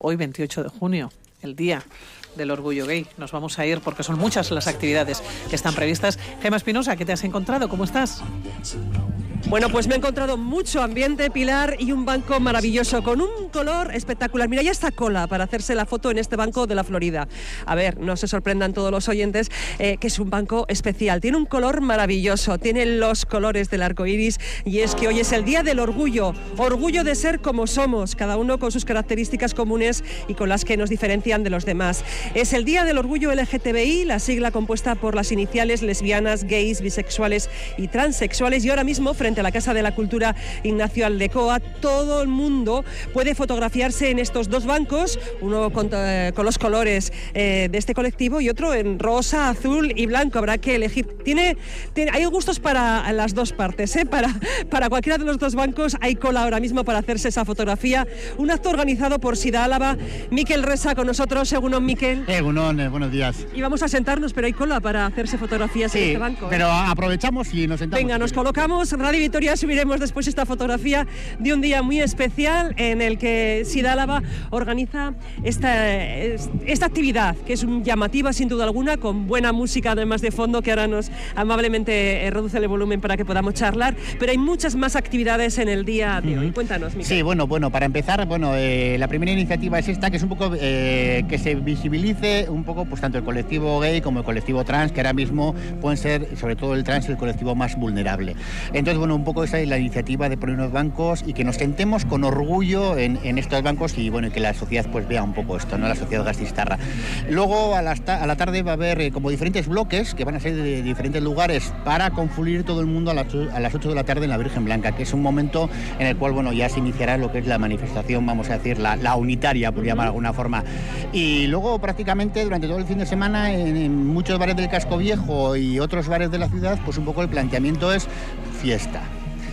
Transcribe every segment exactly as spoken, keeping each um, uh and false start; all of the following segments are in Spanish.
Hoy veintiocho de junio, el día del orgullo gay. Nos vamos a ir porque son muchas las actividades que están previstas. Gemma Espinosa, ¿qué te has encontrado? ¿Cómo estás? Bueno, pues me he encontrado mucho ambiente, Pilar, y un banco maravilloso con un color espectacular. Mira, ya está cola para hacerse la foto en este banco de la Florida. A ver, no se sorprendan todos los oyentes eh, que es un banco especial. Tiene un color maravilloso, tiene los colores del arco iris, y es que hoy es el día del orgullo. Orgullo de ser como somos, cada uno con sus características comunes y con las que nos diferencian de los demás. Es el día del orgullo L G T B I, la sigla compuesta por las iniciales lesbianas, gays, bisexuales y transexuales. Y ahora mismo, frente a la Casa de la Cultura Ignacio Aldecoa, todo el mundo puede fotografiarse en estos dos bancos, uno con, eh, con los colores eh, de este colectivo y otro en rosa, azul y blanco. Habrá que elegir. Tiene, tiene, hay gustos para las dos partes, ¿eh? para, para cualquiera de los dos bancos hay cola ahora mismo para hacerse esa fotografía. Un acto organizado por Sida Álava. Miquel Resa con nosotros. Egunon, Miquel. Egunon, eh, buenos días. Y vamos a sentarnos, pero hay cola para hacerse fotografías sí, en este banco. ¿eh? Pero aprovechamos y nos sentamos. Venga, nos colocamos. Radio Vitoria subiremos después esta fotografía de un día muy especial en el que Sida Álava organiza esta, esta actividad, que es llamativa sin duda alguna, con buena música además de fondo, que ahora nos amablemente reduce el volumen para que podamos charlar, pero hay muchas más actividades en el día de hoy. Cuéntanos, Miquel. Sí, bueno, bueno, para empezar, bueno, eh, la primera iniciativa es esta, que es un poco eh, que se visibilice un poco, pues tanto el colectivo gay como el colectivo trans, que ahora mismo pueden ser, sobre todo el trans, el colectivo más vulnerable. Entonces, bueno, un poco esa es la iniciativa de poner unos bancos y que nos sentemos con orgullo en, en estos bancos y, bueno, y que la sociedad pues vea un poco esto, ¿no? La sociedad gastistarra. Luego, a la, a la tarde va a haber eh, como diferentes bloques que van a ser de diferentes lugares para confluir todo el mundo a las, a las ocho de la tarde en la Virgen Blanca, que es un momento en el cual, bueno, ya se iniciará lo que es la manifestación, vamos a decir, la, la unitaria, por llamar de alguna forma. Y luego, prácticamente, durante todo el fin de semana, en, en muchos bares del Casco Viejo y otros bares de la ciudad, pues un poco el planteamiento es fiesta.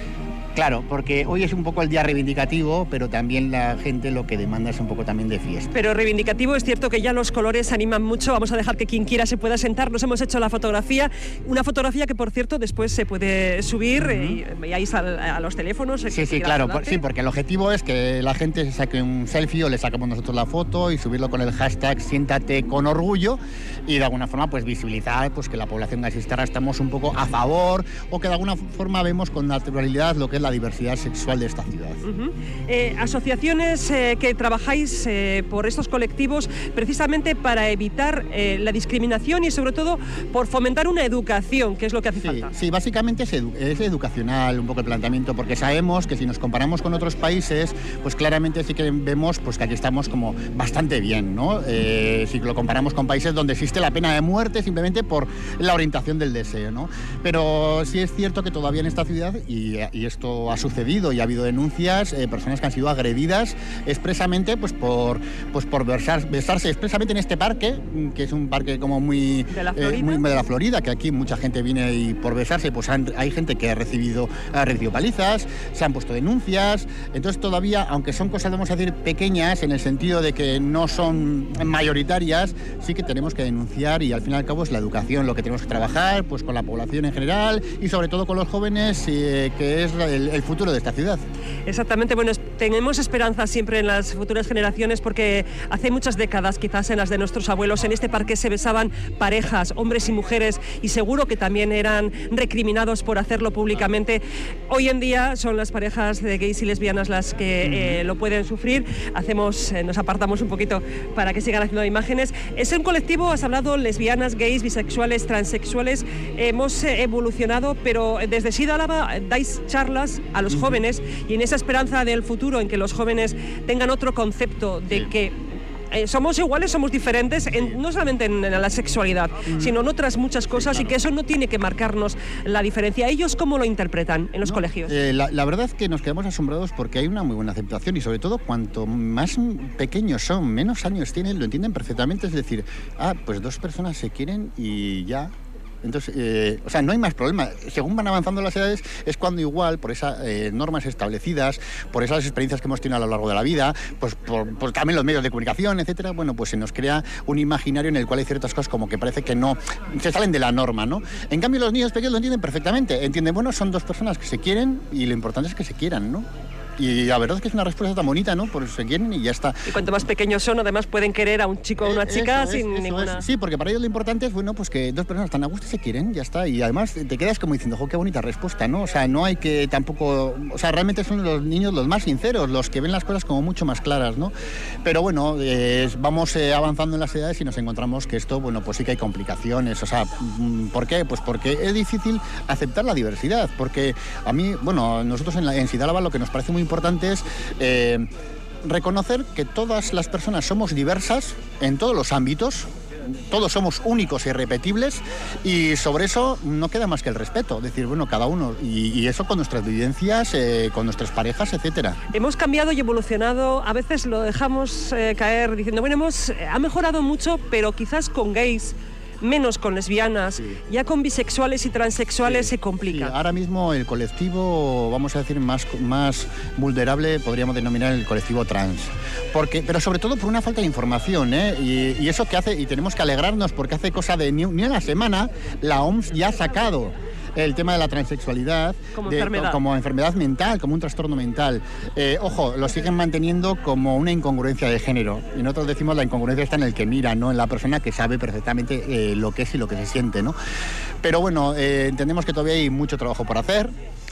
Claro, porque hoy es un poco el día reivindicativo, pero también la gente lo que demanda es un poco también de fiesta. Pero reivindicativo, es cierto que ya los colores animan mucho. Vamos a dejar que quien quiera se pueda sentar. Nos hemos hecho la fotografía, una fotografía que, por cierto, después se puede subir. Uh-huh. y veáis a, a los teléfonos. Sí, sí, claro, por, sí, porque el objetivo es que la gente se saque un selfie o le sacamos nosotros la foto y subirlo con el hashtag siéntate con orgullo y de alguna forma pues visibilizar pues que la población gastistarra estamos un poco a favor o que de alguna forma vemos con naturalidad lo que es la diversidad sexual de esta ciudad. Uh-huh. eh, asociaciones eh, que trabajáis eh, por estos colectivos precisamente para evitar eh, la discriminación y sobre todo por fomentar una educación, que es lo que hace sí, falta. Sí, básicamente es, edu es educacional un poco el planteamiento, porque sabemos que si nos comparamos con otros países, pues claramente sí que vemos pues que aquí estamos como bastante bien, ¿no? Eh, si lo comparamos con países donde existe la pena de muerte simplemente por la orientación del deseo, ¿no? Pero sí es cierto que todavía en esta ciudad, y, y esto ha sucedido y ha habido denuncias, eh, personas que han sido agredidas expresamente pues por pues por besar, besarse expresamente en este parque, que es un parque como muy de la Florida, eh, muy de la Florida, que aquí mucha gente viene y por besarse pues han, hay gente que ha recibido ha recibido palizas, se han puesto denuncias. Entonces todavía, aunque son cosas vamos a decir pequeñas en el sentido de que no son mayoritarias, sí que tenemos que denunciar y al fin y al cabo es la educación lo que tenemos que trabajar pues con la población en general y sobre todo con los jóvenes, eh, que es el, el futuro de esta ciudad. Exactamente, bueno, tenemos esperanza siempre en las futuras generaciones porque hace muchas décadas, quizás en las de nuestros abuelos, en este parque se besaban parejas, hombres y mujeres, y seguro que también eran recriminados por hacerlo públicamente. Hoy en día son las parejas de gays y lesbianas las que eh, lo pueden sufrir. Hacemos, eh, nos apartamos un poquito para que sigan haciendo imágenes. Es un colectivo, has hablado, lesbianas, gays, bisexuales, transexuales. Hemos eh, evolucionado, pero desde Sida Álava dais charlas a los jóvenes y en esa esperanza del futuro en que los jóvenes tengan otro concepto de sí. que eh, somos iguales, somos diferentes, en, no solamente en, en la sexualidad, mm. sino en otras muchas cosas, sí, claro. y que eso no tiene que marcarnos la diferencia. ¿Ellos cómo lo interpretan en los no, colegios? Eh, la, la verdad es que nos quedamos asombrados porque hay una muy buena aceptación y sobre todo cuanto más pequeños son, menos años tienen, lo entienden perfectamente. Es decir, ah, pues dos personas se quieren y ya... Entonces, eh, o sea, no hay más problema. Según van avanzando las edades, es cuando igual, por esas eh, normas establecidas, por esas experiencias que hemos tenido a lo largo de la vida, pues por, por también los medios de comunicación, etcétera, bueno, pues se nos crea un imaginario en el cual hay ciertas cosas como que parece que no, se salen de la norma, ¿no? En cambio, los niños pequeños lo entienden perfectamente. Entienden, bueno, son dos personas que se quieren y lo importante es que se quieran, ¿no? Y la verdad es que es una respuesta tan bonita, ¿no? Pues se quieren y ya está. Y cuanto más pequeños son, además pueden querer a un chico o a una chica eso sin es, eso ninguna... Es. Sí, porque para ellos lo importante es, bueno, pues que dos personas están a gusto y se quieren, ya está. Y además te quedas como diciendo, jo, qué bonita respuesta, ¿no? O sea, no hay que tampoco... O sea, realmente son los niños los más sinceros, los que ven las cosas como mucho más claras, ¿no? Pero bueno, eh, vamos eh, avanzando en las edades y nos encontramos que esto, bueno, pues sí que hay complicaciones. O sea, ¿por qué? Pues porque es difícil aceptar la diversidad, porque a mí, bueno, nosotros en, la, en Sidálava lo que nos parece muy importante es eh, reconocer que todas las personas somos diversas en todos los ámbitos, todos somos únicos e irrepetibles, y sobre eso no queda más que el respeto, decir, bueno, cada uno, y, y eso con nuestras vivencias, eh, con nuestras parejas, etcétera. Hemos cambiado y evolucionado, a veces lo dejamos eh, caer diciendo, bueno, hemos, ha mejorado mucho, pero quizás con gays, menos con lesbianas, sí. Ya con bisexuales y transexuales sí, se complica. Sí. Ahora mismo el colectivo, vamos a decir, más, más vulnerable podríamos denominar el colectivo trans. Porque, pero sobre todo por una falta de información, ¿eh? y, y eso que hace, y tenemos que alegrarnos porque hace cosa de ni, ni una semana la O M S ya ha sacado el tema de la transexualidad como, de, enfermedad. como enfermedad mental, como un trastorno mental. Eh, ojo, lo siguen manteniendo como una incongruencia de género. Y nosotros decimos la incongruencia está en el que mira, no en la persona que sabe perfectamente eh, lo que es y lo que se siente, ¿no? Pero bueno, eh, entendemos que todavía hay mucho trabajo por hacer.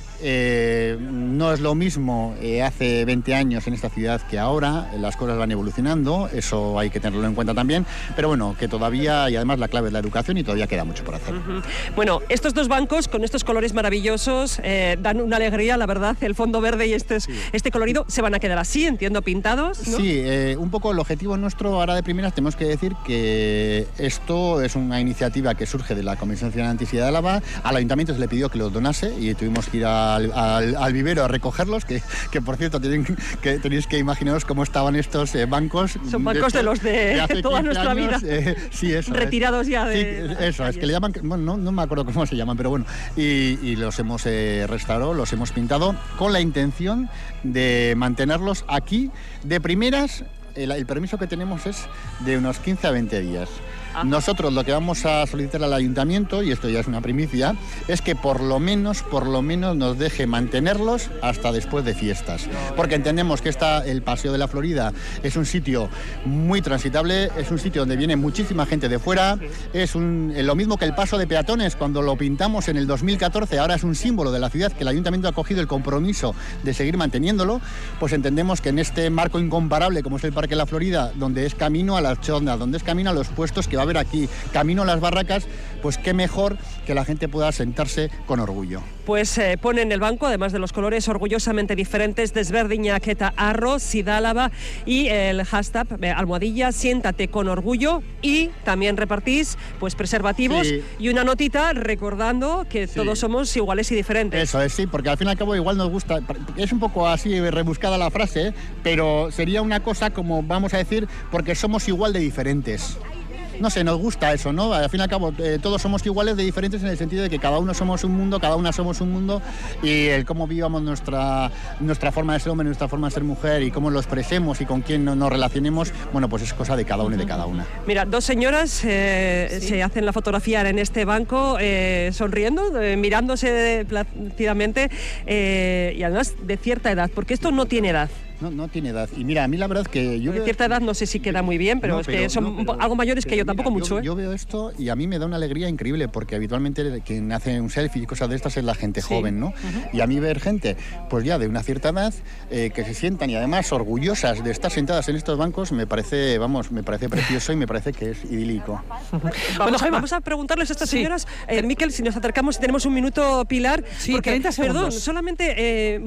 Eh, no es lo mismo eh, hace veinte años en esta ciudad que ahora, las cosas van evolucionando, eso hay que tenerlo en cuenta también, pero bueno, que todavía, y además la clave es la educación y todavía queda mucho por hacer. Uh-huh. Bueno, estos dos bancos con estos colores maravillosos eh, dan una alegría, la verdad, el fondo verde y este, sí. este colorido se van a quedar así, entiendo, pintados, ¿no? Sí, eh, un poco el objetivo nuestro ahora de primeras tenemos que decir que esto es una iniciativa que surge de la Comisión Ciudadana Anti-Sidálava, al Ayuntamiento se le pidió que los donase y tuvimos que ir a Al, al, al vivero a recogerlos, que, que por cierto tienen, que tenéis que imaginaros cómo estaban estos eh, bancos. Son bancos de, de los de, de toda nuestra años, vida. Eh, sí, eso retirados es. ya de... Sí, eso, es que le llaman, bueno, no, no me acuerdo cómo se llaman, pero bueno, y, y los hemos eh, restaurado, los hemos pintado con la intención de mantenerlos aquí de primeras. El, el permiso que tenemos es de unos quince a veinte días. Nosotros lo que vamos a solicitar al ayuntamiento, y esto ya es una primicia, es que por lo menos, por lo menos nos deje mantenerlos hasta después de fiestas. Porque entendemos que esta, el Paseo de la Florida es un sitio muy transitable, es un sitio donde viene muchísima gente de fuera, es un, lo mismo que el paso de peatones cuando lo pintamos en el dos mil catorce, ahora es un símbolo de la ciudad que el ayuntamiento ha cogido el compromiso de seguir manteniéndolo, pues entendemos que en este marco incomparable como es el Parque de la Florida, donde es camino a las chondas, donde es camino a los puestos que va a haber aquí, camino a las barracas, pues qué mejor que la gente pueda sentarse con orgullo. Pues eh, ponen el banco, además de los colores orgullosamente diferentes, Desberdinak eta Arro, Sidálava, y el hashtag eh, almohadilla, siéntate con orgullo, y también repartís pues preservativos sí. y una notita recordando que sí. todos somos iguales y diferentes. Eso es, sí, porque al fin y al cabo igual nos gusta, es un poco así rebuscada la frase, pero sería una cosa como, vamos a decir, porque somos igual de diferentes. No sé, nos gusta eso, ¿no? Al fin y al cabo, eh, todos somos iguales de diferentes en el sentido de que cada uno somos un mundo, cada una somos un mundo, y el cómo vivamos nuestra, nuestra forma de ser hombre, nuestra forma de ser mujer, y cómo lo expresemos y con quién nos relacionemos, bueno, pues es cosa de cada uno y de cada una. Mira, dos señoras eh, ¿Sí? se hacen la fotografía en este banco, eh, sonriendo, eh, mirándose plácidamente, eh, y además de cierta edad, porque esto no tiene edad. No, no tiene edad. Y mira, a mí la verdad es que yo... De cierta edad no sé si queda muy bien, pero no, es pero, que son no, pero, algo mayores que yo, mira, tampoco mucho. Yo, ¿eh? yo veo esto y a mí me da una alegría increíble, porque habitualmente quien hace un selfie y cosas de estas es la gente sí. joven, ¿no? Uh-huh. Y a mí ver gente, pues ya de una cierta edad, eh, que se sientan y además orgullosas de estar sentadas en estos bancos, me parece, vamos, me parece precioso y me parece que es idílico. Uh-huh. Vamos, bueno, vamos a preguntarles a estas sí. señoras, eh, Miquel, si nos acercamos, tenemos un minuto, Pilar, sí, porque, treinta segundos. Perdón, solamente eh,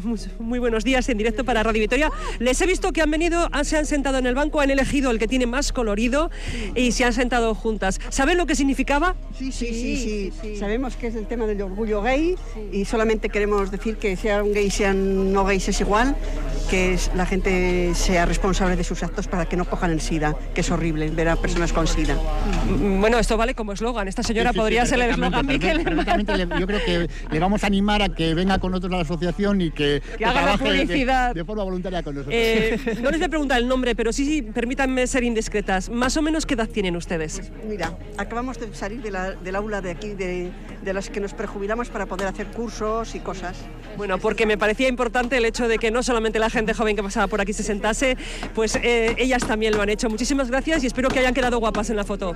muy buenos días en directo para Radio Vitoria. Les he visto que han venido, se han sentado en el banco, han elegido el que tiene más colorido y se han sentado juntas. ¿Saben lo que significaba? Sí, sí, sí, sí. sí. Sabemos que es el tema del orgullo gay sí. y solamente queremos decir que sean gays, sean no gays es igual, que es, la gente sea responsable de sus actos para que no cojan el SIDA, que es horrible ver a personas con SIDA. Bueno, esto vale como eslogan. Esta señora sí, sí, podría sí, ser el eslogan, Miquel. Yo creo que le vamos a animar a que venga con nosotros a la asociación y que, que, que haga la publicidad. De, de forma voluntaria con nosotros. Eh, no les voy a preguntar el nombre, pero sí, sí, permítanme ser indiscretas. ¿Más o menos qué edad tienen ustedes? Mira, acabamos de salir de la, del aula de aquí, de, de las que nos prejubilamos para poder hacer cursos y cosas. Bueno, porque me parecía importante el hecho de que no solamente la gente joven que pasaba por aquí se sentase, pues eh, ellas también lo han hecho. Muchísimas gracias y espero que hayan quedado guapas en la foto.